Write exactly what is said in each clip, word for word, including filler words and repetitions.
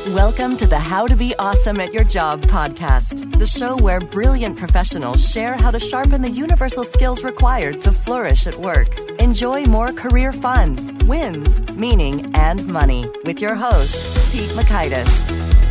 Welcome to the How to Be Awesome at Your Job podcast, the show where brilliant professionals share how to sharpen the universal skills required to flourish at work. Enjoy more career fun, wins, meaning, and money with your host, Pete Mockaitis.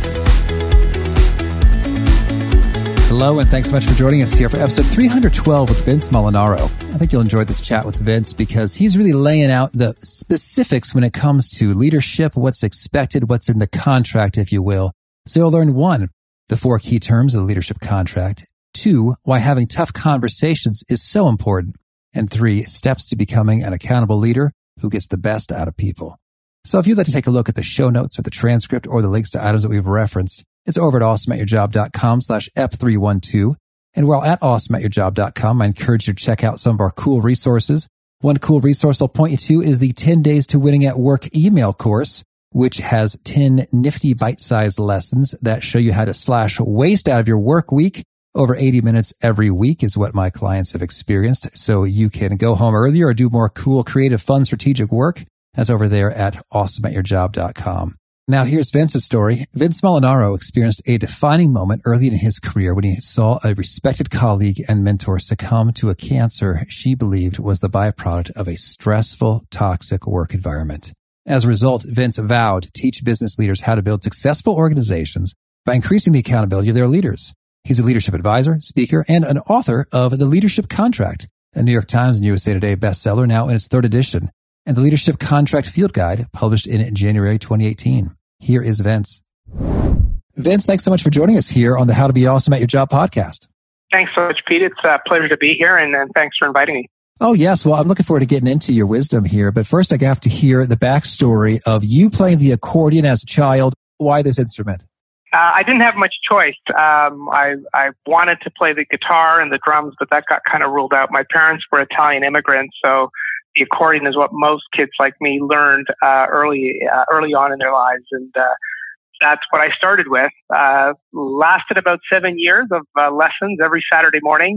Hello, and thanks so much for joining us here for episode three hundred twelve with Vince Molinaro. I think you'll enjoy this chat with Vince because he's really laying out the specifics when it comes to leadership, what's expected, what's in the contract, if you will. So you'll learn one, the four key terms of the leadership contract, two, why having tough conversations is so important, and three, steps to becoming an accountable leader who gets the best out of people. So if you'd like to take a look at the show notes or the transcript or the links to items that we've referenced, it's over at awesomeatyourjob.com slash F312. And while at awesome at your job dot com, I encourage you to check out some of our cool resources. One cool resource I'll point you to is the ten days to Winning at Work email course, which has ten nifty bite-sized lessons that show you how to slash waste out of your work week. Over eighty minutes every week is what my clients have experienced. So you can go home earlier or do more cool, creative, fun, strategic work. That's over there at awesome at your job dot com. Now, here's Vince's story. Vince Molinaro experienced a defining moment early in his career when he saw a respected colleague and mentor succumb to a cancer she believed was the byproduct of a stressful, toxic work environment. As a result, Vince vowed to teach business leaders how to build successful organizations by increasing the accountability of their leaders. He's a leadership advisor, speaker, and an author of The Leadership Contract, a New York Times and U S A Today bestseller now in its third edition, and the Leadership Contract Field Guide, published in January twenty eighteen. Here is Vince. Vince, thanks so much for joining us here on the How to Be Awesome at Your Job podcast. Thanks so much, Pete. It's a pleasure to be here, and, and thanks for inviting me. Oh, yes. Well, I'm looking forward to getting into your wisdom here. But first, I have to hear the backstory of you playing the accordion as a child. Why this instrument? Uh, I didn't have much choice. Um, I, I wanted to play the guitar and the drums, but that got kind of ruled out. My parents were Italian immigrants, so the accordion is what most kids like me learned uh, early uh, early on in their lives, and uh, that's what I started with. Uh, lasted about seven years of uh, lessons every Saturday morning,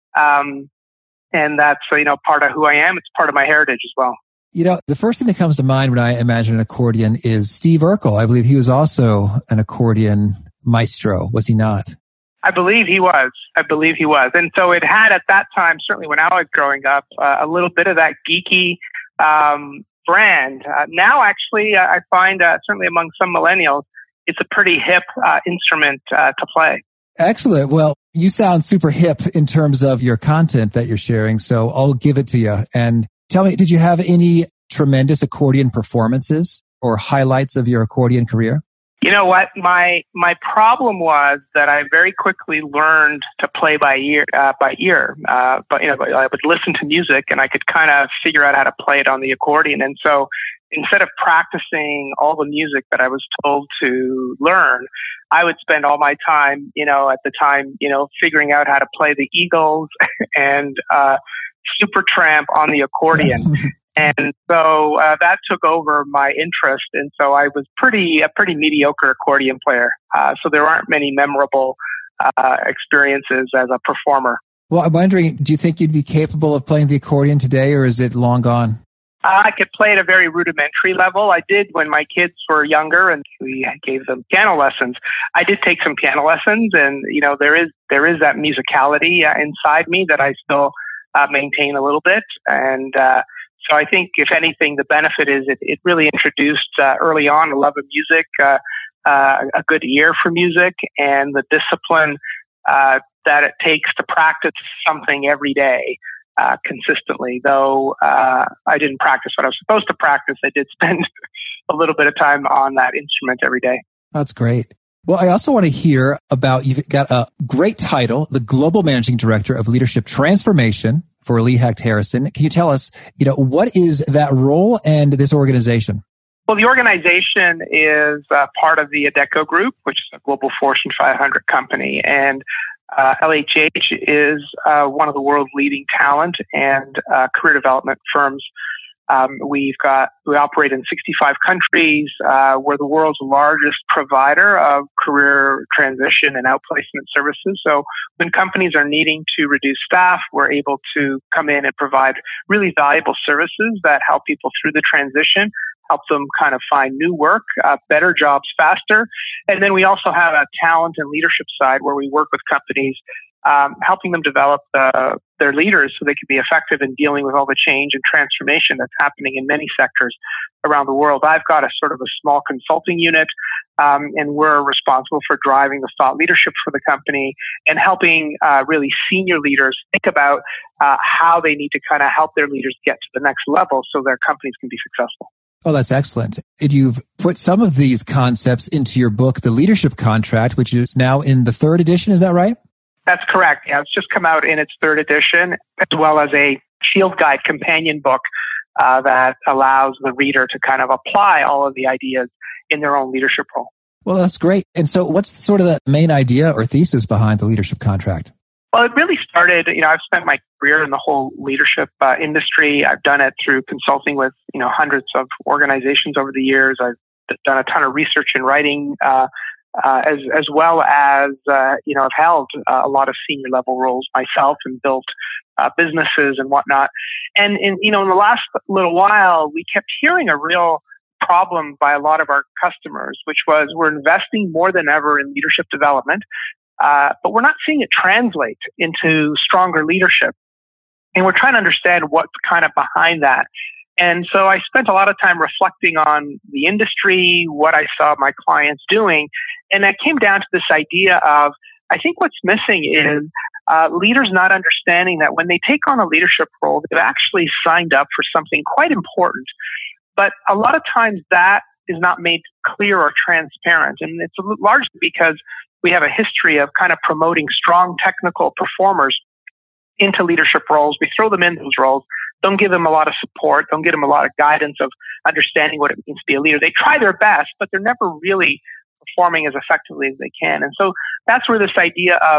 um, and that's you know part of who I am. It's part of my heritage as well. You know, the first thing that comes to mind when I imagine an accordion is Steve Urkel. I believe he was also an accordion maestro, was he not? I believe he was. I believe he was. And so it had at that time, certainly when I was growing up, uh, a little bit of that geeky um, brand. Uh, now, actually, uh, I find uh, certainly among some millennials, it's a pretty hip uh, instrument uh, to play. Excellent. Well, you sound super hip in terms of your content that you're sharing, so I'll give it to you. And tell me, did you have any tremendous accordion performances or highlights of your accordion career? You know what? My my problem was that I very quickly learned to play by ear. Uh, by ear, uh, but you know, I would listen to music and I could kind of figure out how to play it on the accordion. And so, instead of practicing all the music that I was told to learn, I would spend all my time, you know, at the time, you know, figuring out how to play the Eagles and uh, Supertramp on the accordion. And so uh, that took over my interest, and so I was pretty a pretty mediocre accordion player. Uh, so there aren't many memorable uh, experiences as a performer. Well, I'm wondering, do you think you'd be capable of playing the accordion today, or is it long gone? Uh, I could play at a very rudimentary level. I did when my kids were younger, and we gave them piano lessons. I did take some piano lessons, and you know there is there is that musicality uh, inside me that I still uh, maintain a little bit, and. Uh, So I think, if anything, the benefit is it, it really introduced uh, early on a love of music, uh, uh, a good ear for music, and the discipline uh, that it takes to practice something every day uh, consistently. Though uh, I didn't practice what I was supposed to practice, I did spend a little bit of time on that instrument every day. That's great. Well, I also want to hear about, you've got a great title, the Global Managing Director of Leadership Transformation for Lee Hecht Harrison. Can you tell us, you know, what is that role and this organization? Well, the organization is uh, part of the Adecco Group, which is a global Fortune five hundred company. And uh, L H H is uh, one of the world's leading talent and uh, career development firms. Um, we've got, we operate in sixty-five countries. Uh, we're the world's largest provider of career transition and outplacement services. So when companies are needing to reduce staff, we're able to come in and provide really valuable services that help people through the transition. help them kind of find new work, uh, better jobs faster. And then we also have a talent and leadership side where we work with companies, um, helping them develop uh, their leaders so they can be effective in dealing with all the change and transformation that's happening in many sectors around the world. I've got a sort of a small consulting unit, um, and we're responsible for driving the thought leadership for the company and helping uh, really senior leaders think about uh, how they need to kind of help their leaders get to the next level so their companies can be successful. Oh, that's excellent. And you've put some of these concepts into your book, The Leadership Contract, which is now in the third edition. Is that right? That's correct. Yeah, it's just come out in its third edition, as well as a field guide companion book uh, that allows the reader to kind of apply all of the ideas in their own leadership role. Well, that's great. And so what's sort of the main idea or thesis behind the leadership contract? Well, it really started, you know, I've spent my career in the whole leadership uh, industry. I've done it through consulting with, you know, hundreds of organizations over the years. I've done a ton of research and writing, uh, uh, as as well as, uh, you know, I've held uh, a lot of senior level roles myself and built uh, businesses and whatnot. And, in, you know, in the last little while, we kept hearing a real problem by a lot of our customers, which was we're investing more than ever in leadership development. Uh, but we're not seeing it translate into stronger leadership. And we're trying to understand what's kind of behind that. And so I spent a lot of time reflecting on the industry, what I saw my clients doing. And I came down to this idea of, I think what's missing is uh, leaders not understanding that when they take on a leadership role, they've actually signed up for something quite important. But a lot of times that is not made clear or transparent. And it's largely because we have a history of kind of promoting strong technical performers into leadership roles. We throw them in those roles, don't give them a lot of support, don't give them a lot of guidance of understanding what it means to be a leader. They try their best, but they're never really performing as effectively as they can. And so that's where this idea of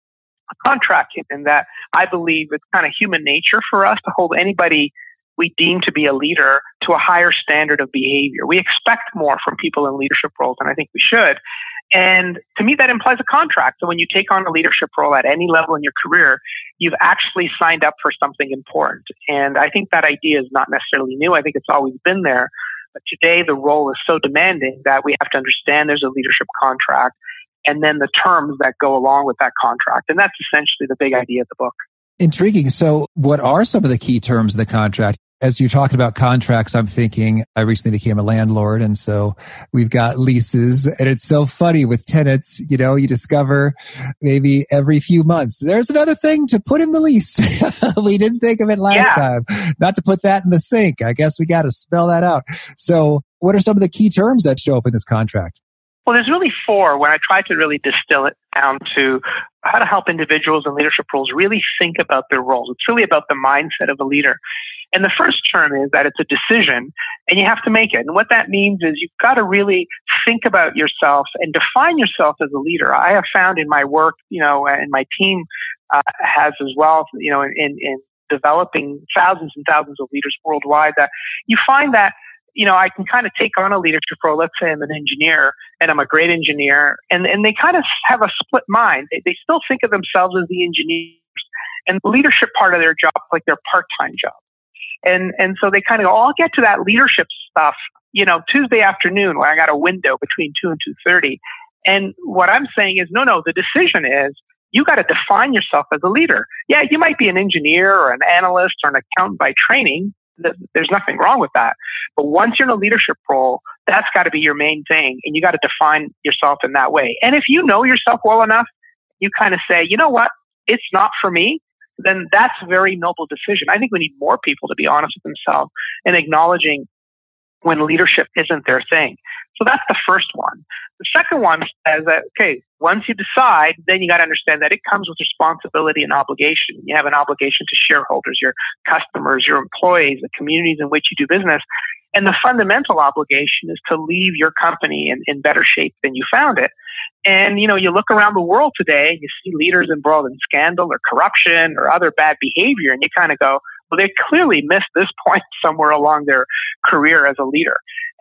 a contract came in, that I believe it's kind of human nature for us to hold anybody we deem to be a leader to a higher standard of behavior. We expect more from people in leadership roles, and I think we should. And to me, that implies a contract. So when you take on a leadership role at any level in your career, you've actually signed up for something important. And I think that idea is not necessarily new. I think it's always been there. But today, the role is so demanding that we have to understand there's a leadership contract and then the terms that go along with that contract. And that's essentially the big idea of the book. Intriguing. So what are some of the key terms of the contract? As you're talking about contracts, I'm thinking I recently became a landlord. And so we've got leases, and it's so funny with tenants, you know, you discover maybe every few months, there's another thing to put in the lease. We didn't think of it last yeah. time. Not to put that in the sink. I guess we got to spell that out. So what are some of the key terms that show up in this contract? Well, there's really four when I try to really distill it down to how to help individuals in leadership roles really think about their roles. It's really about the mindset of a leader. And the first term is that it's a decision and you have to make it. And what that means is you've got to really think about yourself and define yourself as a leader. I have found in my work, you know, and my team uh, has as well, you know, in, in developing thousands and thousands of leaders worldwide, that you find that, you know, I can kind of take on a leadership role. Let's say I'm an engineer and I'm a great engineer, and, and they kind of have a split mind. They, they still think of themselves as the engineers, and the leadership part of their job is like their part-time job. And and so they kind of go, oh, I'll get to that leadership stuff, you know, Tuesday afternoon when I got a window between two and two thirty. And what I'm saying is, no, no, the decision is you got to define yourself as a leader. Yeah, you might be an engineer or an analyst or an accountant by training. There's nothing wrong with that. But once you're in a leadership role, that's got to be your main thing. And you got to define yourself in that way. And if you know yourself well enough, you kind of say, you know what, it's not for me, then that's a very noble decision. I think we need more people to be honest with themselves and acknowledging when leadership isn't their thing. So that's the first one. The second one says that, okay, once you decide, then you got to understand that it comes with responsibility and obligation. You have an obligation to shareholders, your customers, your employees, the communities in which you do business. And the fundamental obligation is to leave your company in, in better shape than you found it. And, you know, you look around the world today and you see leaders embroiled in scandal or corruption or other bad behavior, and you kind of go, well, they clearly missed this point somewhere along their career as a leader.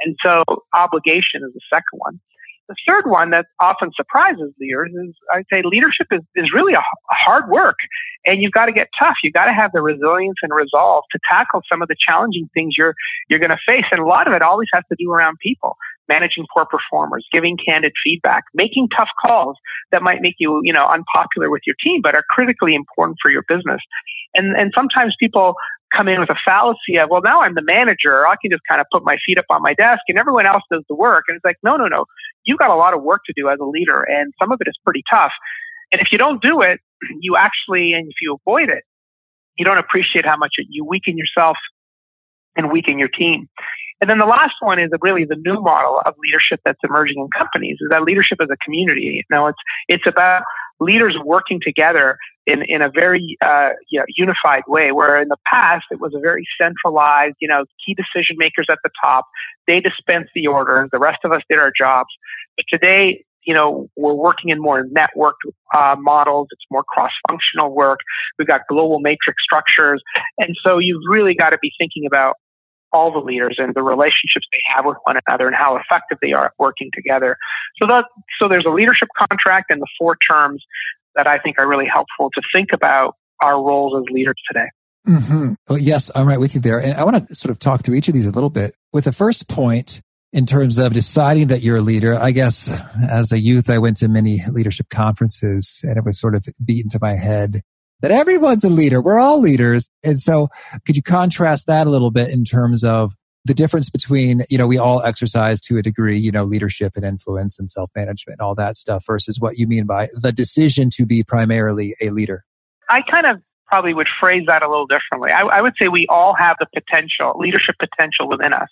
And so obligation is the second one. The third one that often surprises leaders is, I'd say leadership is, is really a, a hard work, and you've got to get tough. You've got to have the resilience and resolve to tackle some of the challenging things you're, you're going to face. And a lot of it always has to do around people, managing poor performers, giving candid feedback, making tough calls that might make you, you know, unpopular with your team, but are critically important for your business. And, and sometimes people come in with a fallacy of, well, now I'm the manager. I can just kind of put my feet up on my desk and everyone else does the work. And it's like, no, no, no. You've got a lot of work to do as a leader, and some of it is pretty tough. And if you don't do it, you actually, and if you avoid it, you don't appreciate how much you weaken yourself and weaken your team. And then the last one is really the new model of leadership that's emerging in companies, is that leadership as a community. You know, it's it's about leaders working together in, in a very uh, you know, unified way, where in the past it was a very centralized, you know, key decision makers at the top. They dispensed the orders. The rest of us did our jobs. But today, you know, we're working in more networked uh, models. It's more cross-functional work. We've got global matrix structures. And so you've really got to be thinking about all the leaders and the relationships they have with one another and how effective they are at working together. So that, so there's a leadership contract and the four terms that I think are really helpful to think about our roles as leaders today. Mm-hmm. Well, yes, I'm right with you there. And I want to sort of talk through each of these a little bit. With the first point, in terms of deciding that you're a leader, I guess as a youth, I went to many leadership conferences and it was sort of beaten to my head that everyone's a leader. We're all leaders. And so could you contrast that a little bit in terms of the difference between, you know, we all exercise to a degree, you know, leadership and influence and self-management and all that stuff versus what you mean by the decision to be primarily a leader? I kind of probably would phrase that a little differently. I, I would say we all have the potential, leadership potential within us.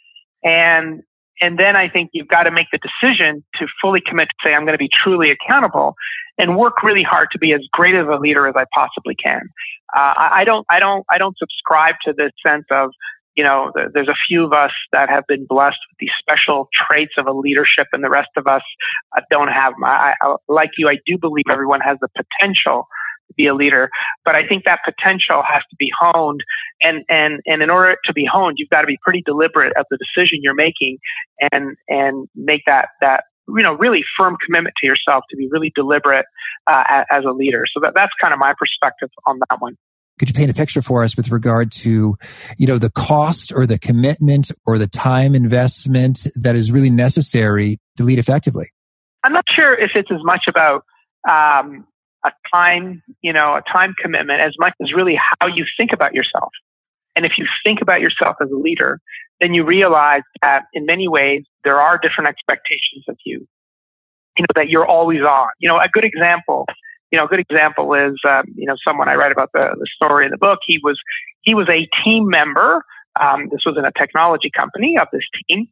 And And then I think you've got to make the decision to fully commit to say, I'm going to be truly accountable and work really hard to be as great of a leader as I possibly can. Uh, I, I don't, I don't, I don't subscribe to this sense of, you know, th- there's a few of us that have been blessed with these special traits of a leadership and the rest of us uh, don't have them. I, I, like you, I do believe everyone has the potential to be a leader, but I think that potential has to be honed. And, and, and in order to be honed, you've got to be pretty deliberate of the decision you're making and, and make that, that, you know, really firm commitment to yourself to be really deliberate uh, as a leader. So that, that's kind of my perspective on that one. Could you paint a picture for us with regard to, you know, the cost or the commitment or the time investment that is really necessary to lead effectively? I'm not sure if it's as much about, um, a time, you know, a time commitment as much as really how you think about yourself. And if you think about yourself as a leader, then you realize that in many ways, there are different expectations of you, you know, that you're always on. You know, a good example, you know, a good example is, um, you know, someone I write about the, the story in the book. He was, he was a team member. Um, this was in a technology company of this team.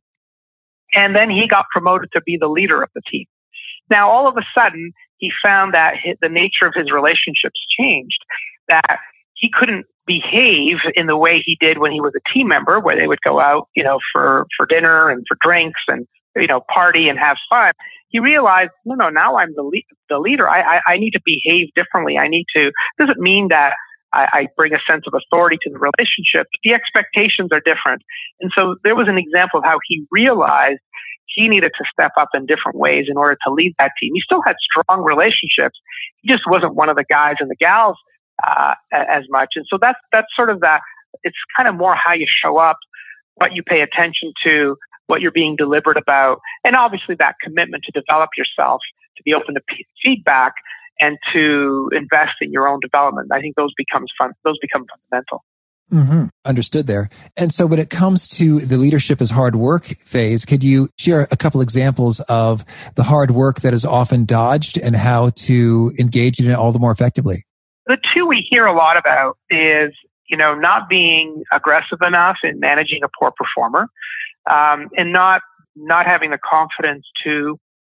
And then he got promoted to be the leader of the team. Now, all of a sudden, he found that his, the nature of his relationships changed, that he couldn't behave in the way he did when he was a team member, where they would go out, you know, for, for dinner and for drinks and, you know, party and have fun. He realized, no, no, now I'm the, le- the leader. I, I, I need to behave differently. I need to, doesn't mean that I, I bring a sense of authority to the relationship, but the expectations are different. And so there was an example of how he realized he needed to step up in different ways in order to lead that team. He still had strong relationships. He just wasn't one of the guys and the gals uh, as much. And so that's that's sort of that. It's kind of more how you show up, what you pay attention to, what you're being deliberate about, and obviously that commitment to develop yourself, to be open to p- feedback, and to invest in your own development. I think those becomes fun. Those become fundamental. Mm-hmm. Understood there. And so when it comes to the leadership as hard work phase, could you share a couple examples of the hard work that is often dodged and how to engage in it all the more effectively? The two we hear a lot about is, you know, not being aggressive enough in managing a poor performer, um, and not not having the confidence to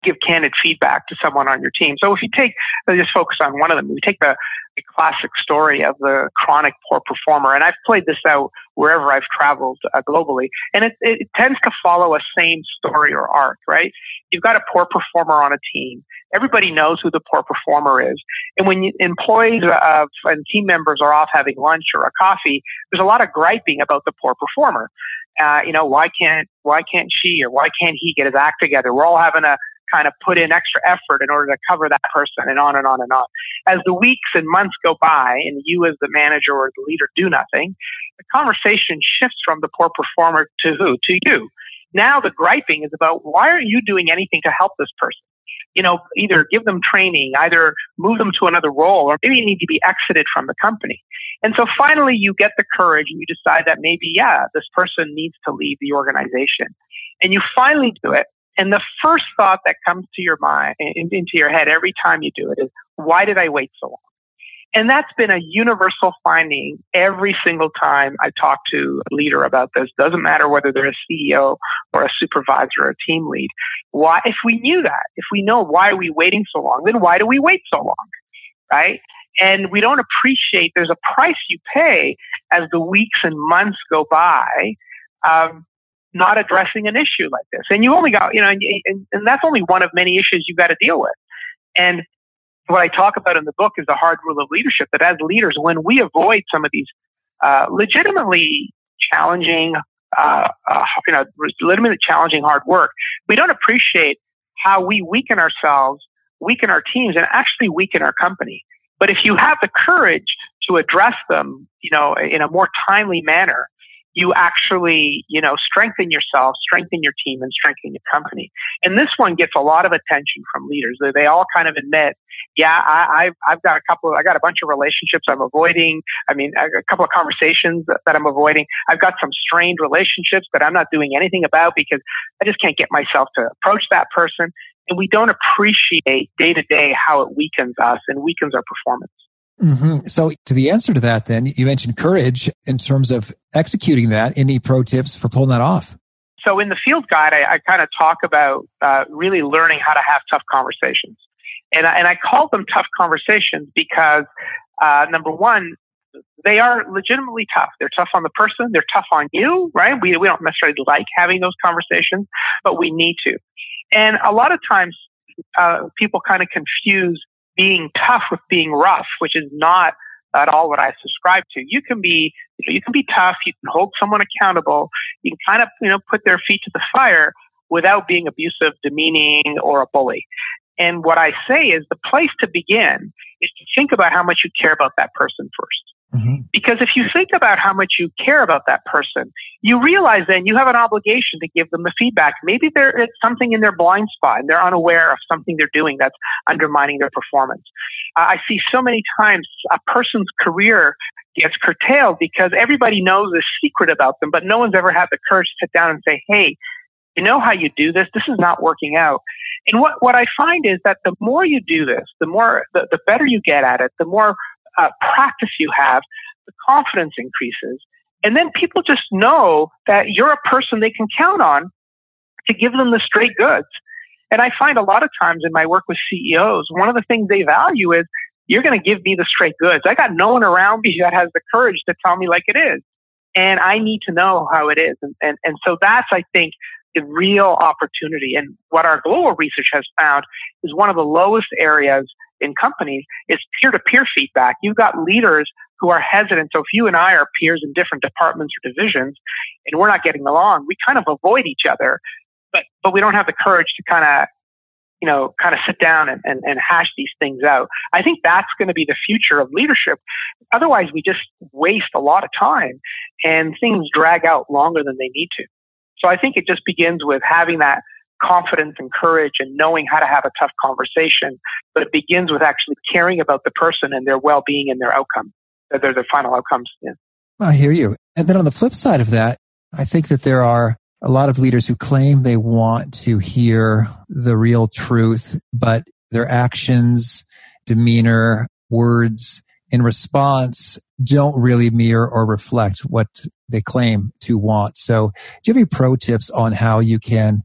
give candid feedback to someone on your team. So if you take, let's just focus on one of them. We take the, the classic story of the chronic poor performer, and I've played this out wherever I've traveled uh, globally, and it, it tends to follow a same story or arc, right? You've got a poor performer on a team. Everybody knows who the poor performer is. And when you, employees of, and team members are off having lunch or a coffee, there's a lot of griping about the poor performer. Uh, you know, why can't, why can't she or why can't he get his act together? We're all having a kind of put in extra effort in order to cover that person, and on and on and on. As the weeks and months go by and you as the manager or the leader do nothing, the conversation shifts from the poor performer to who? To you. Now the griping is about, why aren't you doing anything to help this person? You know, either give them training, either move them to another role, or maybe you need to be exited from the company. And so finally you get the courage and you decide that maybe, yeah, this person needs to leave the organization. And you finally do it. And the first thought that comes to your mind, into your head every time you do it is, why did I wait so long? And that's been a universal finding every single time I talk to a leader about this. Doesn't matter whether they're a C E O or a supervisor or a team lead. Why, if we knew that, if we know why are we waiting so long, then why do we wait so long, right? And we don't appreciate there's a price you pay as the weeks and months go by, um, not addressing an issue like this. And you only got, you know, and, and, and that's only one of many issues you've got to deal with. And what I talk about in the book is the hard rule of leadership, that as leaders, when we avoid some of these uh, legitimately challenging, uh, uh, you know, legitimately challenging hard work, we don't appreciate how we weaken ourselves, weaken our teams, and actually weaken our company. But if you have the courage to address them, you know, in a more timely manner, you actually, you know, strengthen yourself, strengthen your team, and strengthen your company. And this one gets a lot of attention from leaders. They, they all kind of admit, yeah, I, I've, I've got a couple of, I got a bunch of relationships I'm avoiding. I mean, a couple of conversations that, that I'm avoiding. I've got some strained relationships that I'm not doing anything about because I just can't get myself to approach that person. And we don't appreciate day to day how it weakens us and weakens our performance. Mm-hmm. So to the answer to that, then, you mentioned courage in terms of executing that. Any pro tips for pulling that off? So in the field guide, I, I kind of talk about uh, really learning how to have tough conversations. And I, and I call them tough conversations because, uh, number one, they are legitimately tough. They're tough on the person. They're tough on you, right? We, we don't necessarily like having those conversations, but we need to. And a lot of times uh, people kind of confuse being tough with being rough, which is not at all what I subscribe to. You can be, you know, you can be tough. You can hold someone accountable. You can kind of, you know, put their feet to the fire without being abusive, demeaning, or a bully. And what I say is the place to begin is to think about how much you care about that person first. Mm-hmm. Because if you think about how much you care about that person, you realize then you have an obligation to give them the feedback. Maybe there's something in their blind spot and they're unaware of something they're doing that's undermining their performance. Uh, I see so many times a person's career gets curtailed because everybody knows a secret about them, but no one's ever had the courage to sit down and say, hey, you know how you do this? This is not working out. And what, what I find is that the more you do this, the more, the, the better you get at it, the more uh, practice you have, the confidence increases. And then people just know that you're a person they can count on to give them the straight goods. And I find a lot of times in my work with C E Os, one of the things they value is, you're going to give me the straight goods. I got no one around me that has the courage to tell me like it is. And I need to know how it is. And, and, and so that's, I think, the real opportunity. And what our global research has found is one of the lowest areas in companies is peer-to-peer feedback. You've got leaders who are hesitant. So if you and I are peers in different departments or divisions and we're not getting along, we kind of avoid each other, but, but we don't have the courage to kind of, you know, kind of sit down and, and, and hash these things out. I think that's going to be the future of leadership. Otherwise, we just waste a lot of time and things drag out longer than they need to. So I think it just begins with having that confidence and courage and knowing how to have a tough conversation. But it begins with actually caring about the person and their well-being and their outcome, their, their final outcomes. Yeah. I hear you. And then on the flip side of that, I think that there are a lot of leaders who claim they want to hear the real truth, but their actions, demeanor, words in response don't really mirror or reflect what they claim to want. So do you have any pro tips on how you can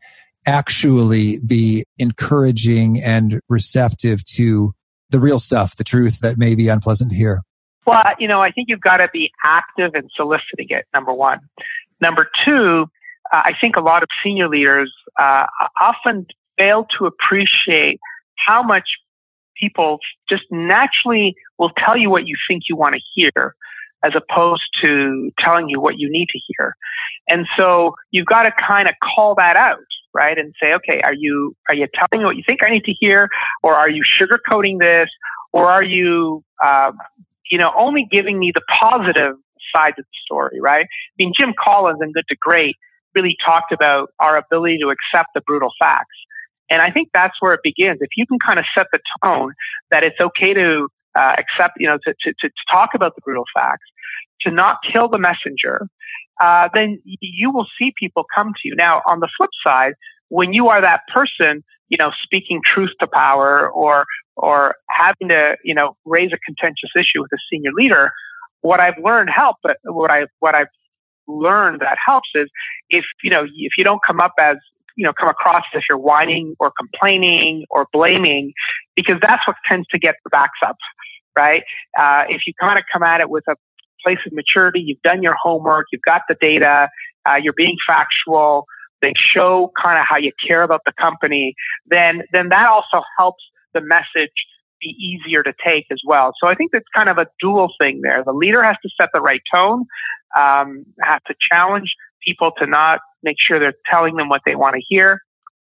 actually be encouraging and receptive to the real stuff, the truth that may be unpleasant to hear? Well, you know, I think you've got to be active in soliciting it, number one. Number two, uh, I think a lot of senior leaders uh, often fail to appreciate how much people just naturally will tell you what you think you want to hear, as opposed to telling you what you need to hear. And so you've got to kind of call that out, right? And say, okay, are you are you telling me what you think I need to hear, or are you sugarcoating this, or are you, uh, you know, only giving me the positive sides of the story, right? I mean, Jim Collins in Good to Great really talked about our ability to accept the brutal facts. And I think that's where it begins. If you can kind of set the tone that it's okay to uh, accept, you know, to, to, to talk about the brutal facts, to not kill the messenger, uh, then you will see people come to you. Now, on the flip side, when you are that person, you know, speaking truth to power, or or having to, you know, raise a contentious issue with a senior leader, what I've learned help, but what I what I've learned that helps is if you know if you don't come up as you know come across as if you're whining or complaining or blaming, because that's what tends to get the backs up, right? Uh, if you kind of come at it with a place of maturity, you've done your homework, you've got the data, uh, you're being factual, they show kind of how you care about the company, then then that also helps the message be easier to take as well. So I think that's kind of a dual thing there. The leader has to set the right tone, um, have to challenge people to not make sure they're telling them what they want to hear,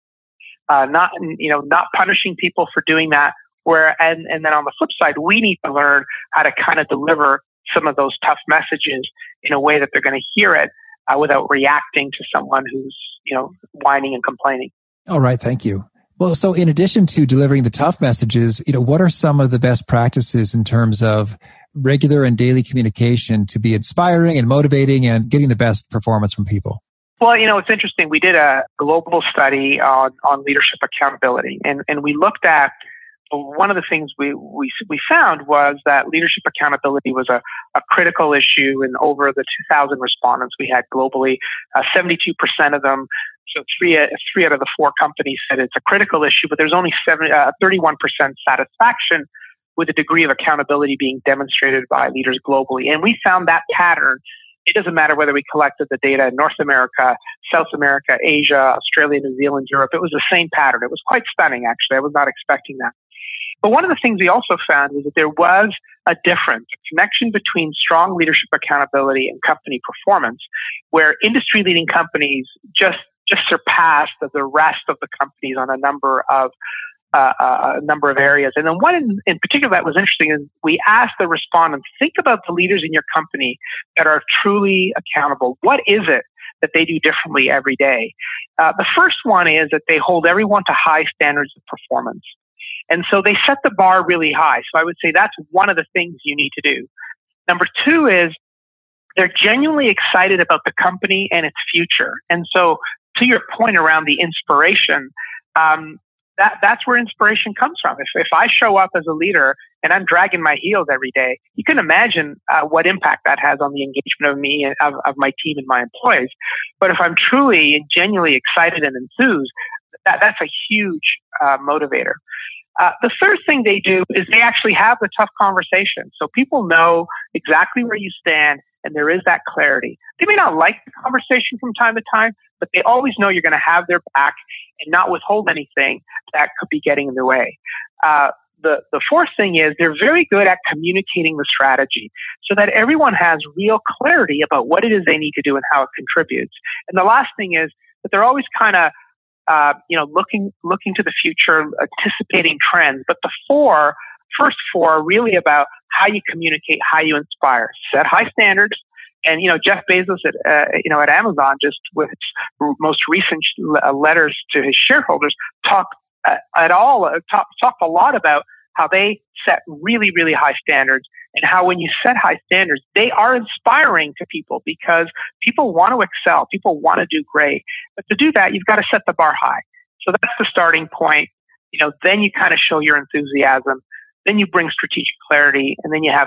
uh, not you know not punishing people for doing that. Where and and then on the flip side, we need to learn how to kind of deliver some of those tough messages in a way that they're going to hear it uh, without reacting to someone who's you know whining and complaining. All right, thank you. Well, so in addition to delivering the tough messages, you know, what are some of the best practices in terms of regular and daily communication to be inspiring and motivating and getting the best performance from people? Well, you know, it's interesting. We did a global study on, on leadership accountability, and, and we looked at one of the things we, we, we found was that leadership accountability was a, a critical issue in over the two thousand respondents we had globally. Uh, seventy-two percent of them, so three, three out of the four companies said it's a critical issue, but there's only seven, uh, thirty-one percent satisfaction with a degree of accountability being demonstrated by leaders globally. And we found that pattern. It doesn't matter whether we collected the data in North America, South America, Asia, Australia, New Zealand, Europe. It was the same pattern. It was quite stunning, actually. I was not expecting that. But one of the things we also found was that there was a difference, a connection between strong leadership accountability and company performance, where industry-leading companies just just surpassed the rest of the companies on a number of uh, a number of areas. And then one in, in particular that was interesting is we asked the respondents, think about the leaders in your company that are truly accountable. What is it that they do differently every day? Uh, the first one is that they hold everyone to high standards of performance. And so they set the bar really high. So I would say that's one of the things you need to do. Number two is they're genuinely excited about the company and its future. And so to your point around the inspiration, um, that, that's where inspiration comes from. If, if I show up as a leader and I'm dragging my heels every day, you can imagine uh, what impact that has on the engagement of me and of, of my team and my employees. But if I'm truly and genuinely excited and enthused, that, that's a huge uh, motivator. Uh, the third thing they do is they actually have the tough conversation. So people know exactly where you stand and there is that clarity. They may not like the conversation from time to time, but they always know you're going to have their back and not withhold anything that could be getting in their way. Uh, the, the fourth thing is they're very good at communicating the strategy so that everyone has real clarity about what it is they need to do and how it contributes. And the last thing is that they're always kind of Uh, you know, looking looking to the future, anticipating trends. But the four, first four are really about how you communicate, how you inspire. Set high standards. And, you know, Jeff Bezos at, uh, you know, at Amazon, just with its most recent letters to his shareholders, talked uh, at all, uh, talk, talked a lot about how they set really, really high standards and how when you set high standards, they are inspiring to people because people want to excel. People want to do great. But to do that, you've got to set the bar high. So that's the starting point. You know, then you kind of show your enthusiasm. Then you bring strategic clarity, and then you have the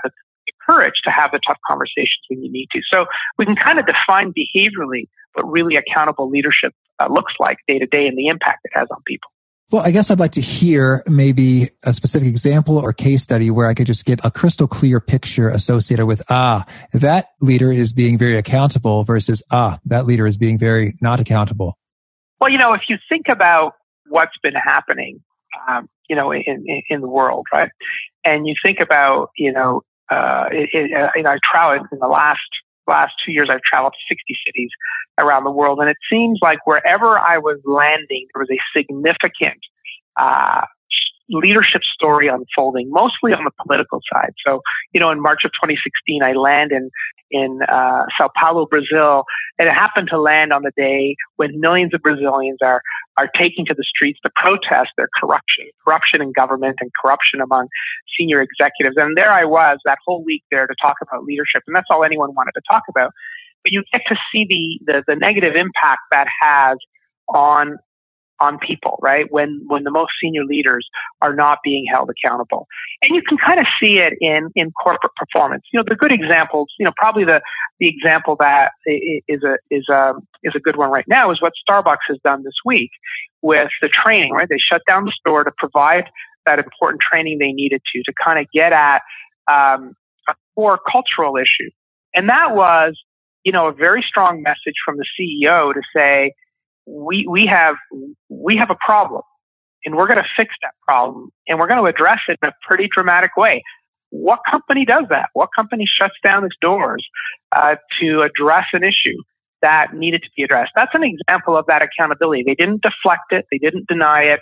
the courage to have the tough conversations when you need to. So we can kind of define behaviorally what really accountable leadership uh, looks like day to day and the impact it has on people. Well, I guess I'd like to hear maybe a specific example or case study where I could just get a crystal clear picture associated with, ah, that leader is being very accountable versus, ah, that leader is being very not accountable. Well, you know, if you think about what's been happening, um, you know, in, in, in the world, right? And you think about, you know, uh, it, it, uh, you know, I traveled in the last last two years, I've traveled to sixty cities around the world. And it seems like wherever I was landing, there was a significant uh, leadership story unfolding, mostly on the political side. So, you know, in March of twenty sixteen, I land in, in uh, Sao Paulo, Brazil, and it happened to land on the day when millions of Brazilians are are taking to the streets to protest their corruption, corruption in government and corruption among senior executives. And there I was that whole week there to talk about leadership. And that's all anyone wanted to talk about. But you get to see the, the, the negative impact that has on on people, right? When when the most senior leaders are not being held accountable. And you can kind of see it in, in corporate performance. You know, the good examples, you know, probably the, the example that is a is a is a good one right now is what Starbucks has done this week with the training, right? They shut down the store to provide that important training they needed to, to kind of get at um, a core cultural issue. And that was, you know, a very strong message from the C E O to say, we we have we have a problem, and we're going to fix that problem, and we're going to address it in a pretty dramatic way. What company does that? What company shuts down its doors uh, to address an issue that needed to be addressed? That's an example of that accountability. They didn't deflect it. They didn't deny it.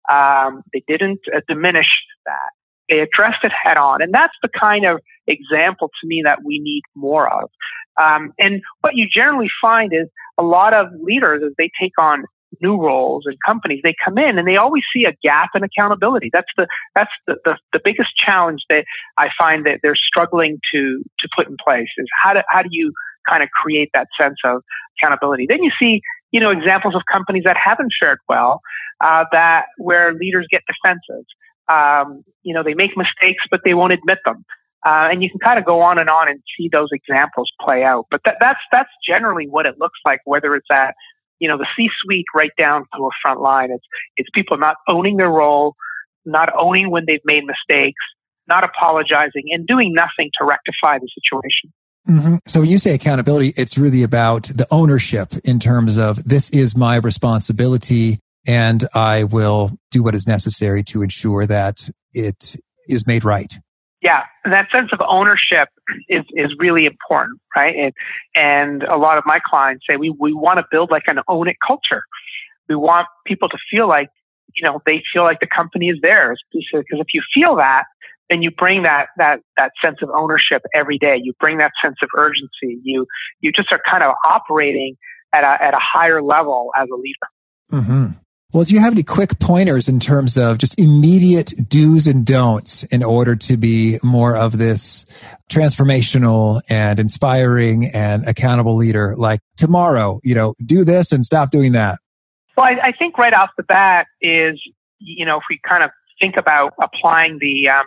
Um, they didn't uh, diminish that. They addressed it head on. And that's the kind of example to me that we need more of. Um, and what you generally find is a lot of leaders, as they take on new roles in companies, they come in and they always see a gap in accountability. That's the that's the, the, the biggest challenge that I find that they're struggling to to put in place is how do how do you kind of create that sense of accountability. Then you see, you know, examples of companies that haven't fared well, uh, that where leaders get defensive. Um, you know, they make mistakes, but they won't admit them. Uh, and you can kind of go on and on and see those examples play out. But that, that's that's generally what it looks like, whether it's at, you know, the C-suite right down to a front line. It's it's people not owning their role, not owning when they've made mistakes, not apologizing, and doing nothing to rectify the situation. Mm-hmm. So when you say accountability, it's really about the ownership in terms of this is my responsibility and I will do what is necessary to ensure that it is made right. Yeah, that sense of ownership is, is really important, right? And, and a lot of my clients say we, we want to build like an own it culture. We want people to feel like, you know, they feel like the company is theirs. Because if you feel that, then you bring that that that sense of ownership every day. You bring that sense of urgency. You you just are kind of operating at a at a higher level as a leader. Mm-hmm. Well, do you have any quick pointers in terms of just immediate do's and don'ts in order to be more of this transformational and inspiring and accountable leader? Like tomorrow, you know, do this and stop doing that. Well, I, I think right off the bat is, you know, if we kind of think about applying the, um,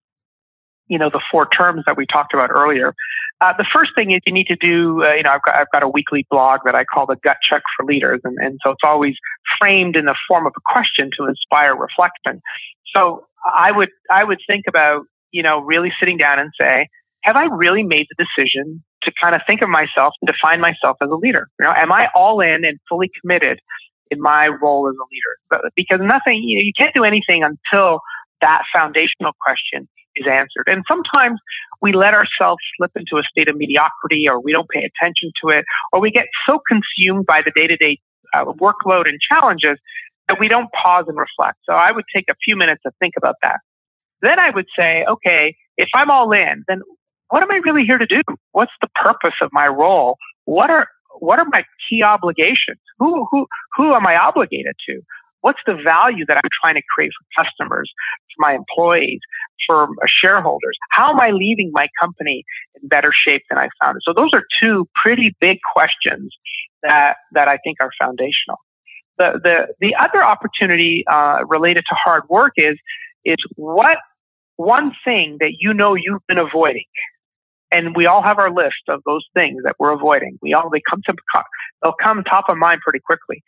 you know, the four terms that we talked about earlier. Uh, the first thing is you need to do, uh, you know, I've got, I've got a weekly blog that I call the Gut Check for Leaders. And, and so it's always framed in the form of a question to inspire reflection. So I would, I would think about, you know, really sitting down and say, have I really made the decision to kind of think of myself and define myself as a leader? You know, am I all in and fully committed in my role as a leader? Because nothing, you know, you can't do anything until that foundational question is answered. And sometimes we let ourselves slip into a state of mediocrity, or we don't pay attention to it, or we get so consumed by the day-to-day uh, workload and challenges that we don't pause and reflect. So I would take a few minutes to think about that. Then I would say, okay, if I'm all in, then what am I really here to do? What's the purpose of my role? What are what are my key obligations? Who who who am I obligated to? What's the value that I'm trying to create for customers, for my employees, for shareholders? How am I leaving my company in better shape than I found it? So those are two pretty big questions that that I think are foundational. The the the other opportunity uh, related to hard work is is what one thing that you know you've been avoiding And we all have our list of those things that we're avoiding. We all, they come to, they'll come top of mind pretty quickly.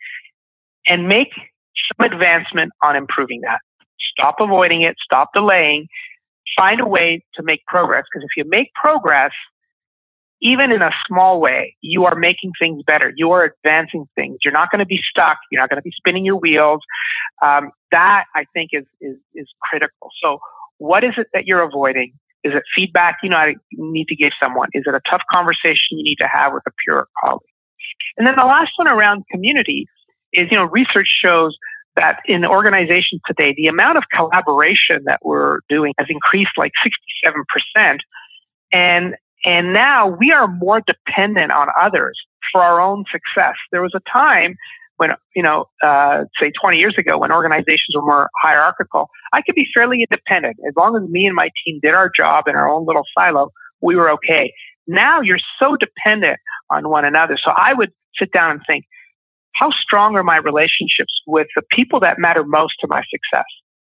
And make some advancement on improving that. Stop avoiding it. Stop delaying. Find a way to make progress. Because if you make progress, even in a small way, you are making things better. You are advancing things. You're not going to be stuck. You're not going to be spinning your wheels. Um, that, I think, is, is, is critical. So what is it that you're avoiding? Is it feedback you know you need to give someone? Is it a tough conversation you need to have with a peer colleague? And then the last one around community is, you know, research shows that in organizations today, the amount of collaboration that we're doing has increased like sixty-seven percent. And, and now we are more dependent on others for our own success. There was a time when, you know, uh, say twenty years ago, when organizations were more hierarchical, I could be fairly independent. As long as me and my team did our job in our own little silo, we were okay. Now you're so dependent on one another. So I would sit down and think, how strong are my relationships with the people that matter most to my success?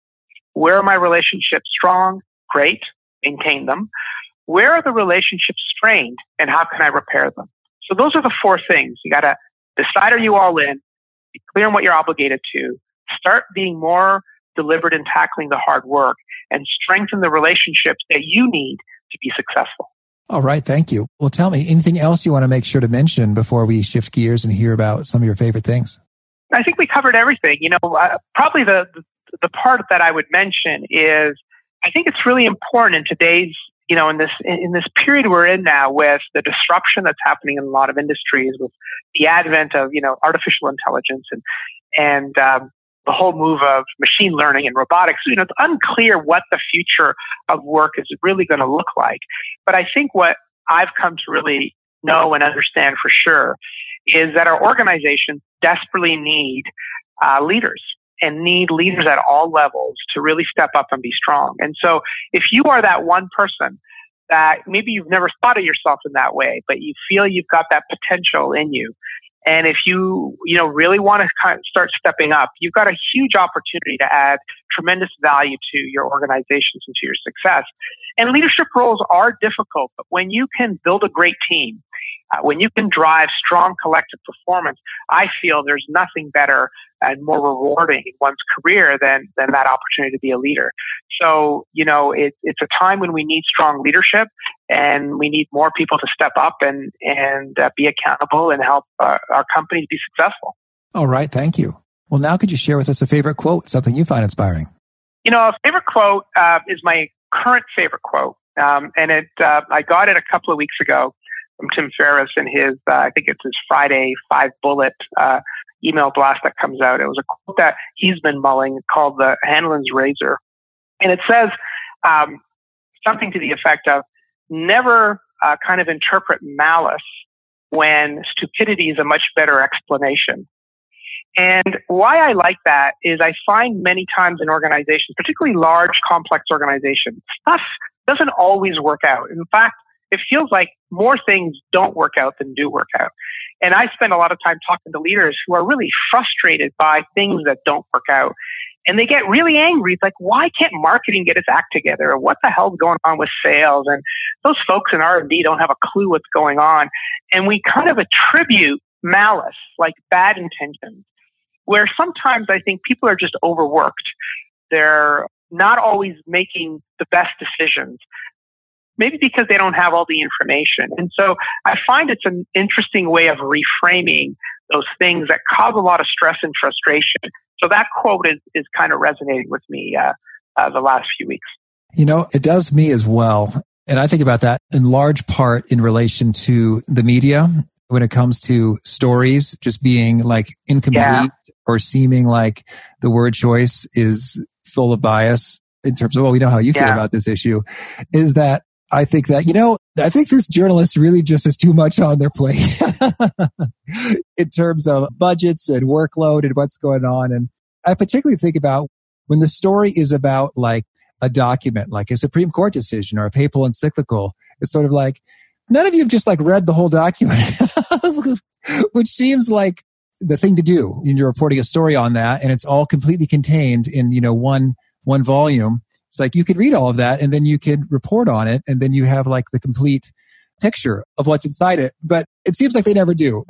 Where are my relationships strong? Great. Maintain them. Where are the relationships strained, and how can I repair them? So those are the four things. You got to decide, are you all in? Be clear on what you're obligated to. Start being more deliberate in tackling the hard work, and strengthen the relationships that you need to be successful. All right. Thank you. Well, tell me, anything else you want to make sure to mention before we shift gears and hear about some of your favorite things? I think we covered everything. You know, uh, probably the, the the part that I would mention is I think it's really important in today's, you know, in this in this period we're in now, with the disruption that's happening in a lot of industries, with the advent of, you know, artificial intelligence and and um, the whole move of machine learning and robotics. You know, it's unclear what the future of work is really going to look like. But I think what I've come to really know and understand for sure is that our organizations desperately need uh, leaders, and need leaders at all levels to really step up and be strong. And so if you are that one person that maybe you've never thought of yourself in that way, but you feel you've got that potential in you, and if you, you know, really want to kind of start stepping up, you've got a huge opportunity to add tremendous value to your organizations and to your success. And leadership roles are difficult, but when you can build a great team, uh, when you can drive strong collective performance, I feel there's nothing better and more rewarding in one's career than than that opportunity to be a leader. So, you know, it, it's a time when we need strong leadership, and we need more people to step up and and uh, be accountable and help uh, our companies be successful. All right, thank you. Well, now could you share with us a favorite quote, something you find inspiring? You know, a favorite quote uh, is my current favorite quote, um, and it uh, I got it a couple of weeks ago from Tim Ferriss in his uh, I think it's his Friday five bullet uh, email blast that comes out. It was a quote that he's been mulling called the Hanlon's Razor. And it says um, something to the effect of, never uh, kind of interpret malice when stupidity is a much better explanation. And why I like that is I find many times in organizations, particularly large, complex organizations, stuff doesn't always work out. In fact, it feels like more things don't work out than do work out. And I spend a lot of time talking to leaders who are really frustrated by things that don't work out. And they get really angry. It's like, why can't marketing get its act together? Or what the hell's going on with sales? And those folks in R and D don't have a clue what's going on. And we kind of attribute malice, like bad intentions, where sometimes I think people are just overworked. They're not always making the best decisions, maybe because they don't have all the information. And so I find it's an interesting way of reframing those things that cause a lot of stress and frustration. So that quote is, is kind of resonating with me uh, uh, the last few weeks. You know, it does me as well. And I think about that in large part in relation to the media when it comes to stories just being like incomplete yeah. or seeming like the word choice is full of bias in terms of, well, we know how you yeah. feel about this issue, is that I think that, you know, I think this journalist really just has too much on their plate in terms of budgets and workload and what's going on. And I particularly think about when the story is about like a document, like a Supreme Court decision or a papal encyclical. It's sort of like, none of you have just like read the whole document, which seems like the thing to do when you're reporting a story on that. And it's all completely contained in, you know, one, one volume. It's like you could read all of that and then you could report on it. And then you have like the complete picture of what's inside it, but it seems like they never do.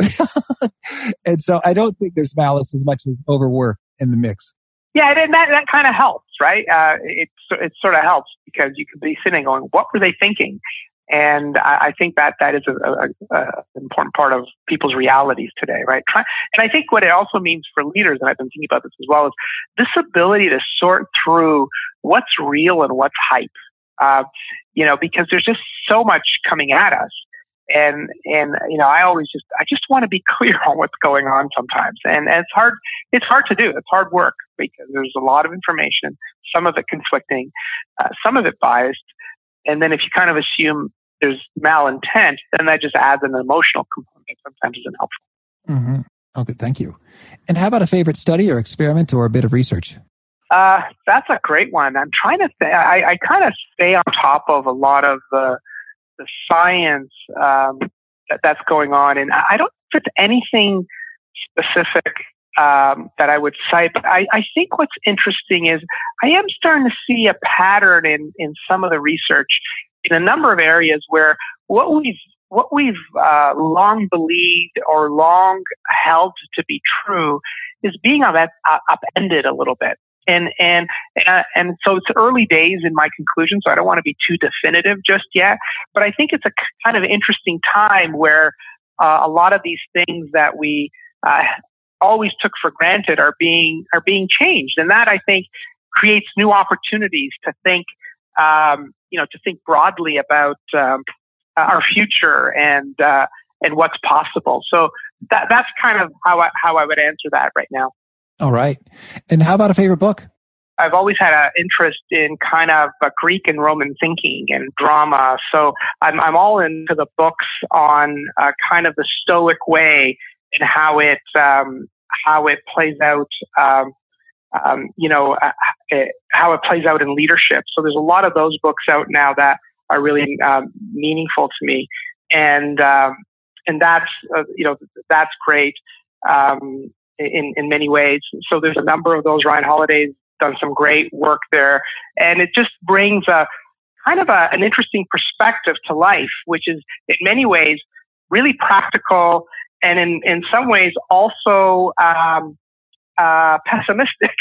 And so I don't think there's malice as much as overwork in the mix. Yeah, and that, that kind of helps, right? Uh, it, it sort of helps because you could be sitting going, what were they thinking? And I, I think that that is an important part of people's realities today, right? Try, and I think what it also means for leaders, and I've been thinking about this as well, is this ability to sort through what's real and what's hype. Uh, you know, because there's just so much coming at us. And, and, you know, I always just, I just want to be clear on what's going on sometimes. And, and it's hard, it's hard to do. It's hard work because there's a lot of information, some of it conflicting, uh, some of it biased. And then if you kind of assume there's malintent, then that just adds an emotional component that sometimes isn't helpful. Mm-hmm. Okay, thank you. And how about a favorite study or experiment or a bit of research? Uh, that's a great one. I'm trying to think, I, I kind of stay on top of a lot of the, the science um, that, that's going on. And I don't think it's anything specific um, that I would cite, but I, I think what's interesting is I am starting to see a pattern in, in some of the research in a number of areas where what we've what we've uh, long believed or long held to be true is being up, uh, upended a little bit. And and uh, and so it's early days in my conclusion, so I don't want to be too definitive just yet. But I think it's a kind of interesting time where uh, a lot of these things that we uh, always took for granted are being are being changed, and that I think creates new opportunities to think, um, you know, to think broadly about um, our future and uh, and what's possible. So that that's kind of how I, how I would answer that right now. All right. And how about a favorite book? I've always had an interest in kind of uh, Greek and Roman thinking and drama. So I'm, I'm all into the books on uh, kind of the Stoic way and how it, um, how it plays out, um, um, you know, uh, it, how it plays out in leadership. So there's a lot of those books out now that are really um, meaningful to me. And, um, and that's, uh, you know, that's great. Um, In, in many ways. So there's a number of those. Ryan Holiday's done some great work there. And it just brings a kind of a, an interesting perspective to life, which is in many ways really practical and in, in some ways also um, uh, pessimistic,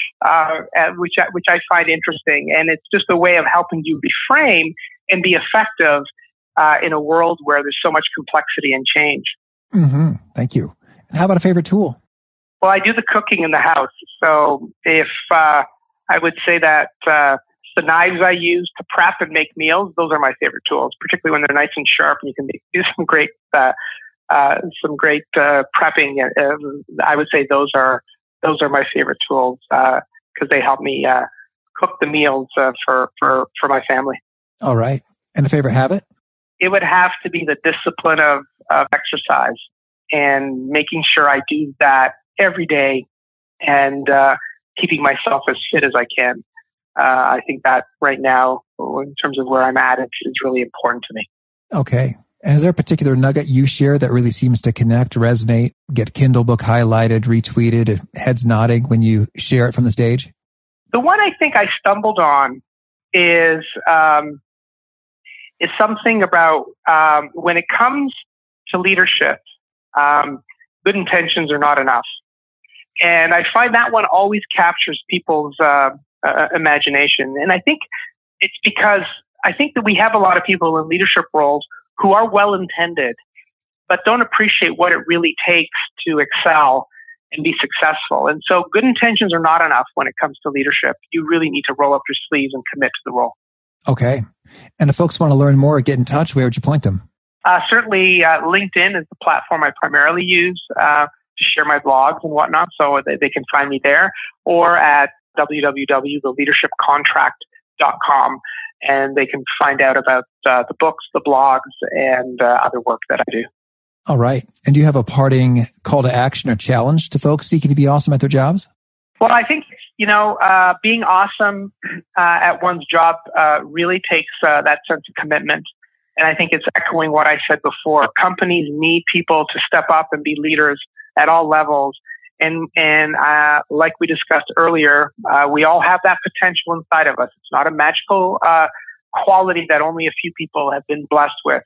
uh, which, I, which I find interesting. And it's just a way of helping you reframe and be effective uh, in a world where there's so much complexity and change. Mm-hmm. Thank you. And how about a favorite tool? Well, I do the cooking in the house. So if uh, I would say that uh, the knives I use to prep and make meals, those are my favorite tools, particularly when they're nice and sharp and you can make, do some great, uh, uh, some great uh, prepping. Uh, I would say those are those are my favorite tools because uh, they help me uh, cook the meals uh, for for for my family. All right. And a favorite habit? It would have to be the discipline of, of exercise and making sure I do that every day and uh, keeping myself as fit as I can. Uh, I think that right now, in terms of where I'm at, it's, it's really important to me. Okay. And is there a particular nugget you share that really seems to connect, resonate, get Kindle book highlighted, retweeted, heads nodding when you share it from the stage? The one I think I stumbled on is um, is something about um, when it comes to leadership, um, good intentions are not enough. And I find that one always captures people's uh, uh, imagination. And I think it's because I think that we have a lot of people in leadership roles who are well-intended, but don't appreciate what it really takes to excel and be successful. And so good intentions are not enough when it comes to leadership. You really need to roll up your sleeves and commit to the role. Okay. And if folks want to learn more or get in touch, where would you point them? Uh, certainly, uh, LinkedIn is the platform I primarily use uh, to share my blogs and whatnot, so they, they can find me there, or at w w w dot the leadership contract dot com, and they can find out about uh, the books, the blogs, and uh, other work that I do. All right. And do you have a parting call to action or challenge to folks seeking to be awesome at their jobs? Well, I think, you know, uh, being awesome uh, at one's job uh, really takes uh, that sense of commitment. And I think it's echoing what I said before. Companies need people to step up and be leaders at all levels. And, and uh, like we discussed earlier, uh, we all have that potential inside of us. It's not a magical uh, quality that only a few people have been blessed with.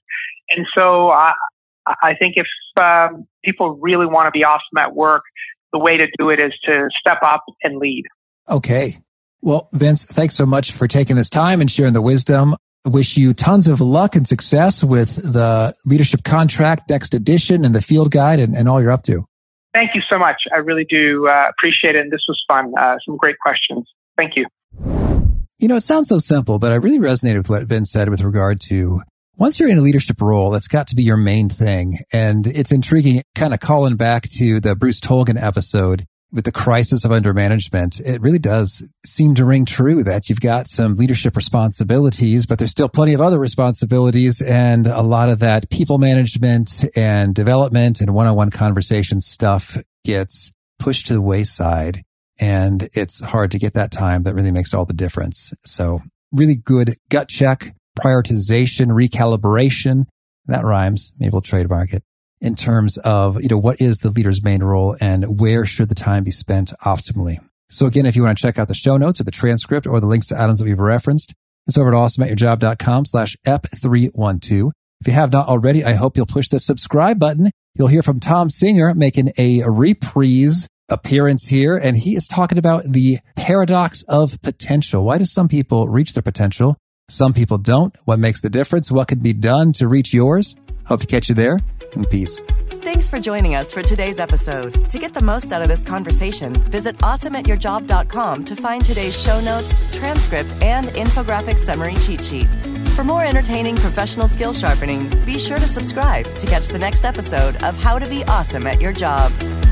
And so I, I think if um, people really want to be awesome at work, the way to do it is to step up and lead. Okay. Well, Vince, thanks so much for taking this time and sharing the wisdom. I wish you tons of luck and success with the Leadership Contract Next Edition and the Field Guide and, and all you're up to. Thank you so much. I really do uh, appreciate it. And this was fun. Uh, some great questions. Thank you. You know, it sounds so simple, but I really resonated with what Vince said with regard to once you're in a leadership role, that's got to be your main thing. And it's intriguing, kind of calling back to the Bruce Tolgan episode with the crisis of undermanagement. It really does seem to ring true that you've got some leadership responsibilities, but there's still plenty of other responsibilities. And a lot of that people management and development and one-on-one conversation stuff gets pushed to the wayside. And it's hard to get that time that really makes all the difference. So really good gut check, prioritization, recalibration. That rhymes. Maybe we'll trademark it. In terms of, you know, what is the leader's main role and where should the time be spent optimally. So again, if you want to check out the show notes or the transcript or the links to items that we've referenced, it's over at awesomeatyourjob.com slash ep312. If you have not already, I hope you'll push the subscribe button. You'll hear from Tom Singer making a reprise appearance here, and he is talking about the paradox of potential. Why do some people reach their potential? Some people don't. What makes the difference? What can be done to reach yours? Hope to catch you there, and peace. Thanks for joining us for today's episode. To get the most out of this conversation, visit awesome at your job dot com to find today's show notes, transcript, and infographic summary cheat sheet. For more entertaining professional skill sharpening, be sure to subscribe to catch the next episode of How to Be Awesome at Your Job.